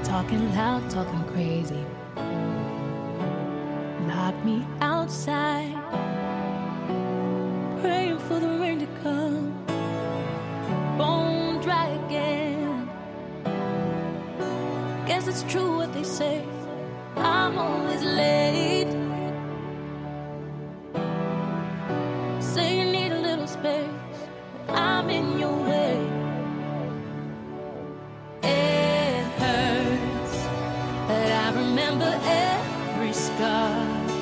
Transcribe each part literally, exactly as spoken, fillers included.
talking loud, talking crazy. Lock me outside, praying for the rain to come. Bone dry again. Guess it's true what they say, I'm always late. Say you need a little space, but I'm in your way. It hurts, but I remember every scar.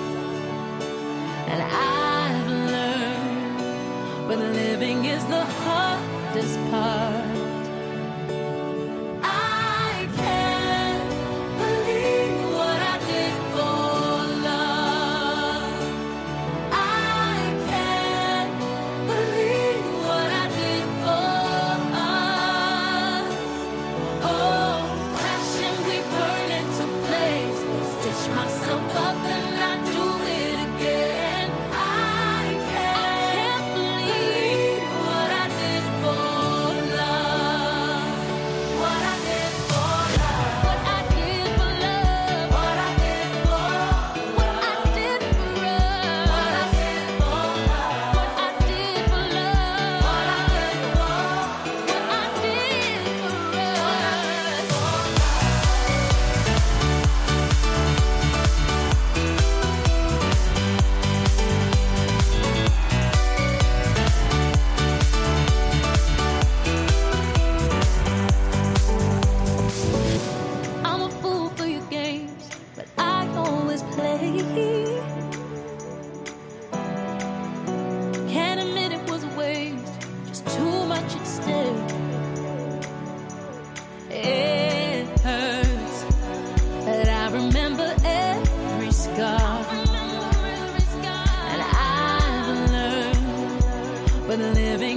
And I've learned, but living is the hardest part. Living